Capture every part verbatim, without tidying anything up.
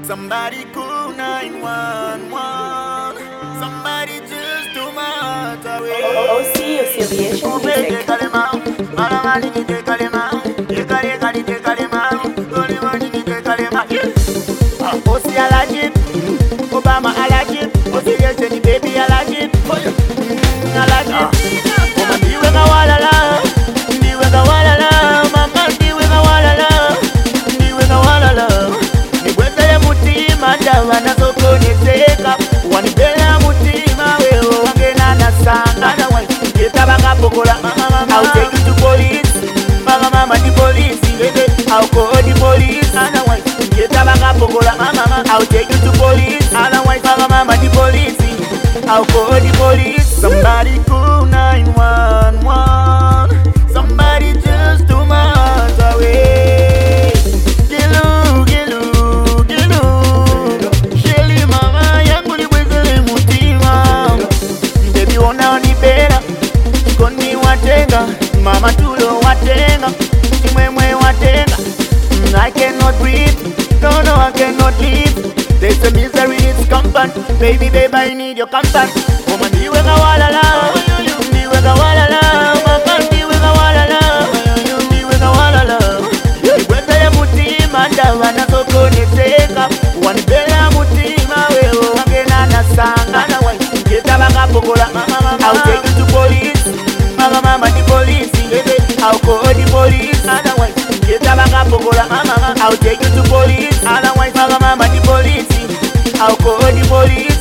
Somebody call nine one one. Somebody just to my away. O C Oscillation Music. Osi alajib, Obama alajib, Osi yejeni baby alajib, alajib. Mama ndiwe kawalala, ndiwe kawalala, mama ndiwe kawalala, ndiwe kawalala. Nibwetele mutima ndawa na soko niteka, wanibela mutima wewe wangena na sanga na wai. Yetabaka pokola, I'll take you to police, mama mama di police, I'll call the police, and wai. Yetabaka pokola, I'll take you to police, and wai. Mama mama di police, I'll call the police. Somebody call nine one one. Somebody just to my heart away. Gilu, gilu, gilu. Shelly mama yangu libwezele mutima. Baby ona onibera, koni watenga, mama tulo watenga, chimwemwe watenga. I cannot breathe, no no I cannot live. There's a misery in its company. Baby baby I need your company. Woman ndiwe kawalala, ndiwe kawalala, mama ndiwe kawalala, ndiwe kawalala. Nibwetele mutima ndawa na soko niteka, wanibela mutima wewe wangena na sanga na wai. Yetabaka pokola, I'll take you to police, mama mama di police, I'll call the police, and wai. Yetabaka pokola, I'll take you to police, and wai. Mama mama di police, I'll call the police.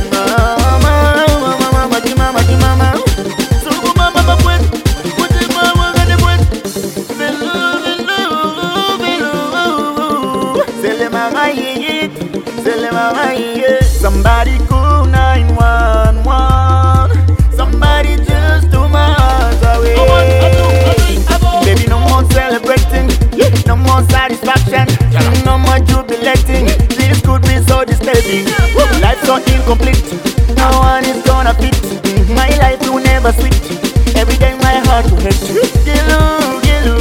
Mama, mama, mama, di mama, di mama. Sugu mama mapwet, kuti mama gane pwet. Velu, velu, velu. Sele mama yeye, sele mama yeye. Somebody call nine one one. Somebody just to my heart away. Baby, no more celebrating, no more satisfaction, no more jubilating. This could be so disturbing. Life's so incomplete, no one is gonna fit. My life will never switch. Every day my heart will hurt. Gilu, gilu,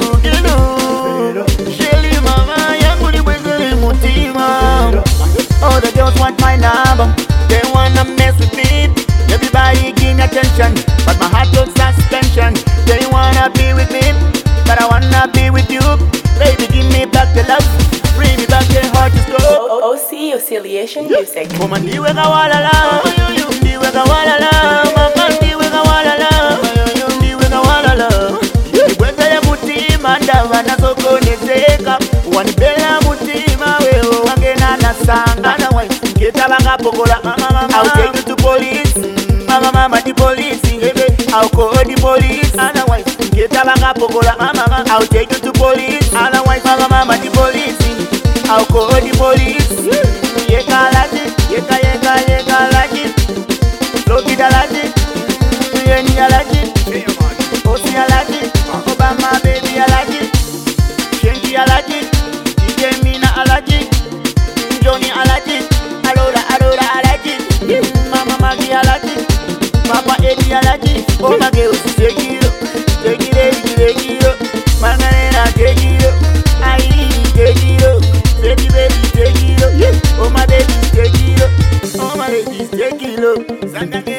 gilu. Shelly mama yangu libwezele mutima. All the girls want my number, they wanna mess with me. Everybody give me attention, but my heart on suspension. They wanna be with me, but I wanna be with you. Baby, give me back the love, bring me back the heart to stop. O C Oscillation Music. Mama ndiwe kawalala, ndiwe kawalala, mama ndiwe kawalala, ndiwe kawalala. Nibwetele mutima ndawa na soko niteka, wanibela mutima wewe wangena na sanga na wai. Yetabaka pokola, I'll take you to police, mama mama di police, I'll call the police, and wai. Yetabaka pokola, I'll take you to police, and wai. Mama mama di police, I'll call the police. Yeka laji, yeka yeka yeka laji, Loki da laji, Yeni alaji, Osi alaji, Obama baby alaji, Shenji alaji, D J Mina alaji, Johnny alaji, Alora Alora alaji, Mama Magi alaji, Papa Eddie alaji, oh my girl, take it up, take it up, take it up, Margarina take it up, I take it up, take it baby take it up, oh my baby take it up, oh my baby take it up,